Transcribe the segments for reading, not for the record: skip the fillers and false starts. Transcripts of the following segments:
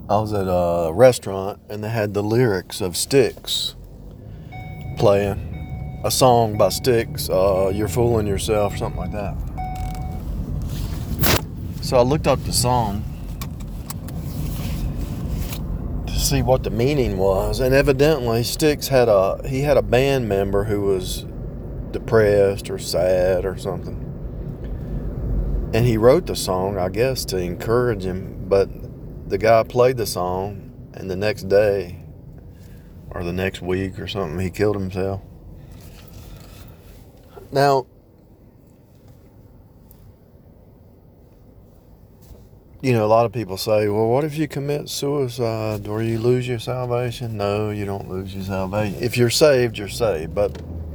I was at a restaurant and they had the lyrics of Styx playing. A song by Styx, You're Fooling Yourself, or something like that. So I looked up the song to see what the meaning was, and evidently Styx had a band member who was depressed or sad or something. And he wrote the song, I guess, to encourage him, but the guy played the song, and the next day, or the next week or something, he killed himself. Now, you know, a lot of people say, well, what if you commit suicide or you lose your salvation? No, you don't lose your salvation. If you're saved, you're saved. But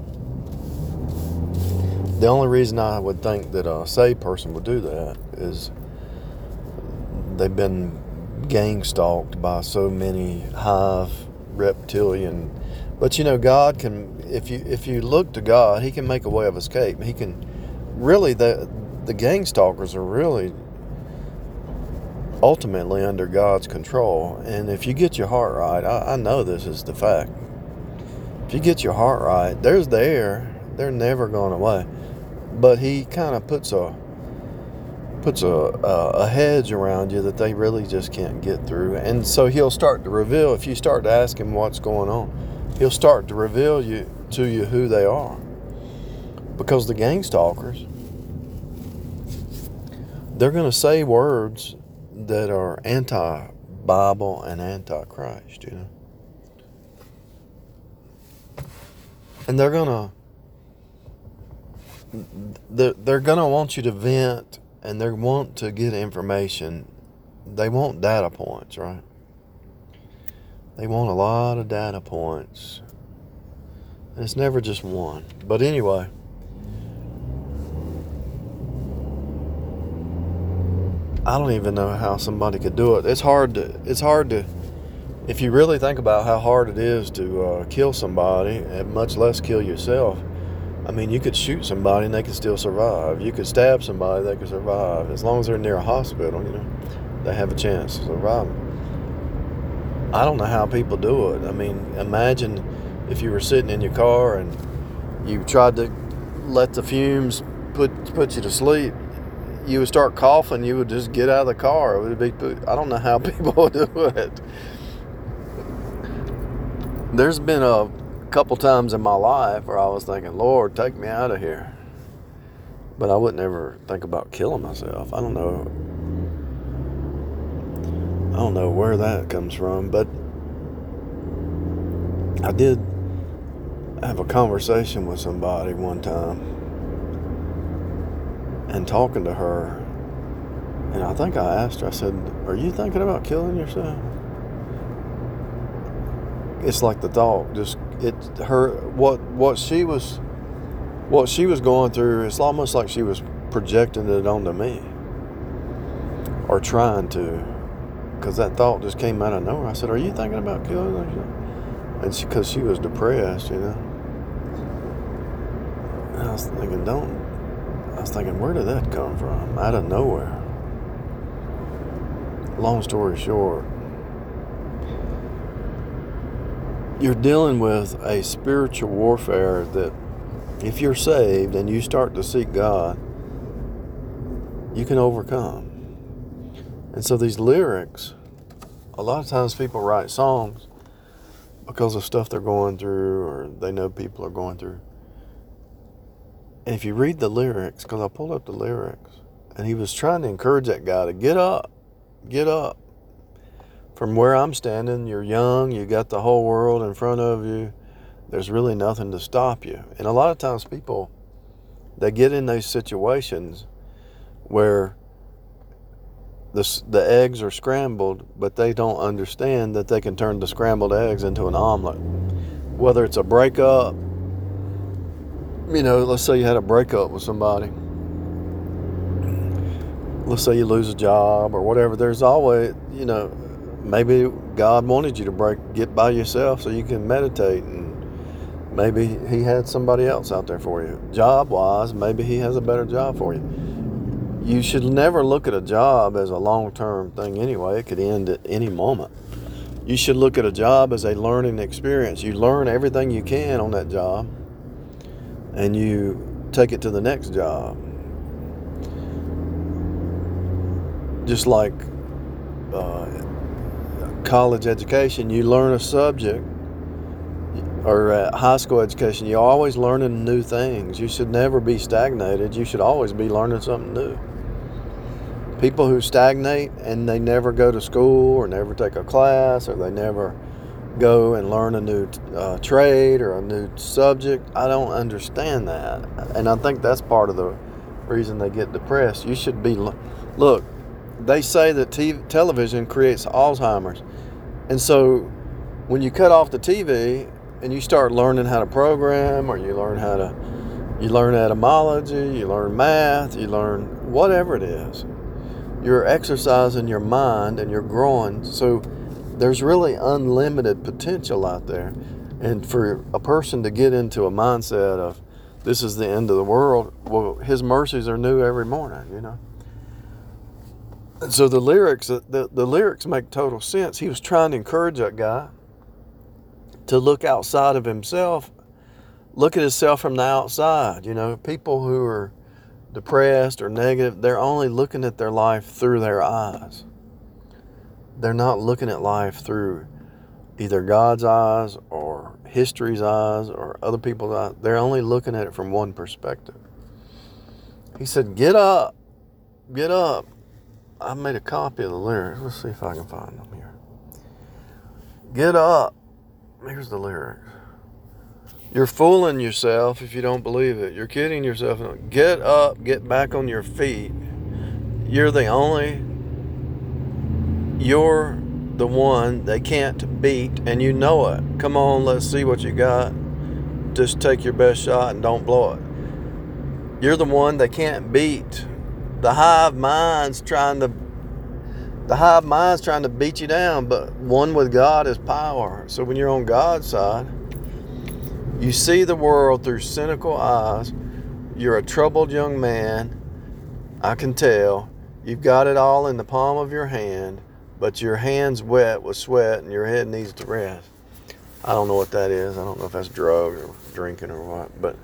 the only reason I would think that a saved person would do that is they've been gang stalked by so many hive reptilian. But you know, God can, if you look to God, He can make a way of escape. He can really, the gang stalkers are really ultimately under God's control. And if you get your heart right, I know this is the fact. If you get your heart right, they're never going away. But He kind of puts a hedge around you that they really just can't get through. And so He'll start to reveal, if you start to ask Him what's going on, He'll start to reveal to you who they are. Because the gang stalkers, they're going to say words that are anti-Bible and anti-Christ, you know. And they're gonna want you to vent, and they want to get information. They want data points, right? They want a lot of data points. And it's never just one. But anyway, I don't even know how somebody could do it. It's hard to, if you really think about how hard it is to kill somebody, and much less kill yourself. I mean, you could shoot somebody and they could still survive. You could stab somebody, they could survive. As long as they're near a hospital, you know, they have a chance to survive. I don't know how people do it. I mean, imagine if you were sitting in your car and you tried to let the fumes put you to sleep. You would start coughing, you would just get out of the car. It would be, I don't know how people do it. There's been a couple times in my life where I was thinking, Lord, take me out of here. But I wouldn't ever think about killing myself. I don't know where that comes from, but I did have a conversation with somebody one time, and talking to her, and I think I asked her, I said, are you thinking about killing yourself? It's like the thought, what she was going through, it's almost like she was projecting it onto me, or trying to, because that thought just came out of nowhere. I said, are you thinking about killing yourself? And because she was depressed, you know. And I was thinking, where did that come from? Out of nowhere. Long story short, you're dealing with a spiritual warfare that if you're saved and you start to seek God, you can overcome. And so these lyrics, a lot of times people write songs because of stuff they're going through, or they know people are going through. And if you read the lyrics, because I pulled up the lyrics, and he was trying to encourage that guy to get up. From where I'm standing, you're young, you got the whole world in front of you. There's really nothing to stop you. And a lot of times people, they get in those situations where the eggs are scrambled, but they don't understand that they can turn the scrambled eggs into an omelet. Whether it's a breakup, you know, let's say you had a breakup with somebody. Let's say you lose a job or whatever. There's always, you know, maybe God wanted you to get by yourself so you can meditate, and maybe He had somebody else out there for you. Job-wise, maybe He has a better job for you. you should never look at a job as a long-term thing anyway. It could end at any moment. You should look at a job as a learning experience. You learn everything you can on that job, and you take it to the next job. Just like college education, you learn a subject, or high school education, you're always learning new things. You should never be stagnated. You should always be learning something new. People who stagnate and they never go to school or never take a class or they never go and learn a new trade or a new subject, I don't understand that. And I think that's part of the reason they get depressed. You should be, look, they say that television creates Alzheimer's. And so when you cut off the TV and you start learning how to program, or you learn etymology, you learn math, you learn whatever it is, you're exercising your mind and you're growing. So there's really unlimited potential out there. And for a person to get into a mindset of this is the end of the world, well, his mercies are new every morning, you know. And so the lyrics make total sense. He was trying to encourage that guy to look outside of himself, look at himself from the outside. You know, people who are depressed or negative, they're only looking at their life through their eyes. They're not looking at life through either God's eyes or history's eyes or other people's eyes. They're only looking at it from one perspective. He said, get up, get up. I made a copy of the lyrics. Let's see if I can find them here. Get up. Here's the lyrics. You're fooling yourself if you don't believe it. You're kidding yourself. Get up, get back on your feet. You're the one they can't beat, and you know it. Come on, let's see what you got. Just take your best shot and don't blow it. You're the one they can't beat. The hive mind's trying to beat you down, but one with God is power. So when you're on God's side, you see the world through cynical eyes. You're a troubled young man. I can tell. You've got it all in the palm of your hand, but your hand's wet with sweat and your head needs to rest. I don't know what that is. I don't know if that's drugs or drinking or what, but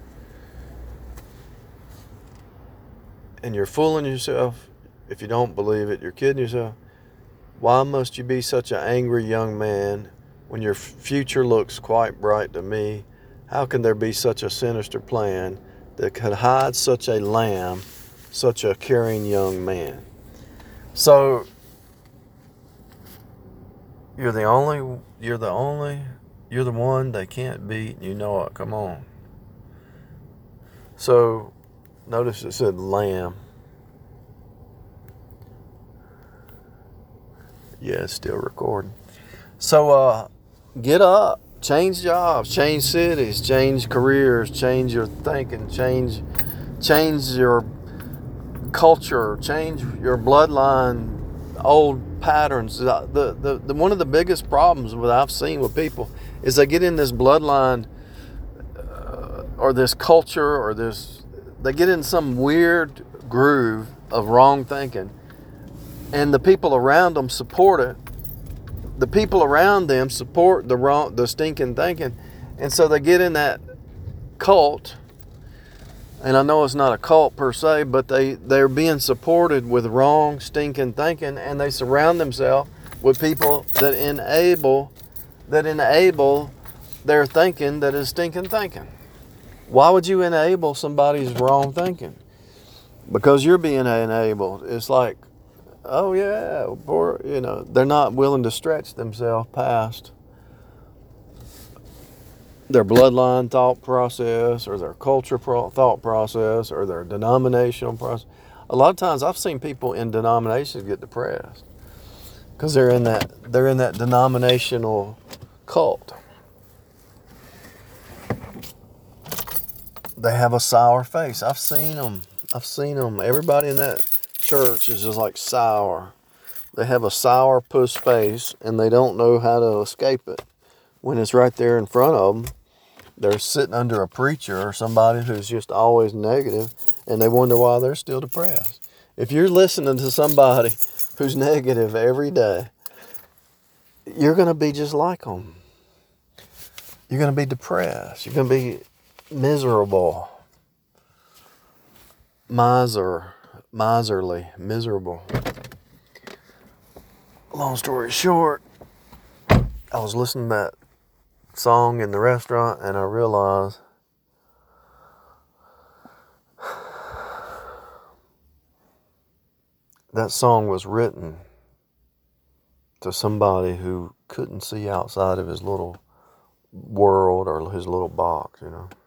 and you're fooling yourself if you don't believe it. You're kidding yourself. Why must you be such an angry young man when your future looks quite bright to me? How can there be such a sinister plan that could hide such a lamb, such a caring young man? So you're the one they can't beat, and you know it. Come on. So notice it said lamb. Yeah, it's still recording. So get up, change jobs, change cities, change careers, change your thinking, change your culture, change your bloodline, old patterns. The one of the biggest problems that I've seen with people is they get in this bloodline or this culture or they get in some weird groove of wrong thinking, and the people around them support it. The people around them support the stinking thinking, and so they get in that cult. And I know it's not a cult per se, but they're being supported with wrong stinking thinking, and they surround themselves with people that enable their thinking that is stinking thinking. Why would you enable somebody's wrong thinking? Because you're being enabled. It's like, oh yeah, they're not willing to stretch themselves past their bloodline thought process or their culture thought process or their denominational process. A lot of times I've seen people in denominations get depressed because they're in that denominational cult. They have a sour face. I've seen them. Everybody in that church is just like sour. They have a sour puss face and they don't know how to escape it. When it's right there in front of them, they're sitting under a preacher or somebody who's just always negative, and they wonder why they're still depressed. If you're listening to somebody who's negative every day, you're going to be just like them. You're going to be depressed. You're going to be miserable. Miserly, miserable. Long story short, I was listening to that song in the restaurant and I realized that song was written to somebody who couldn't see outside of his little world or his little box, you know.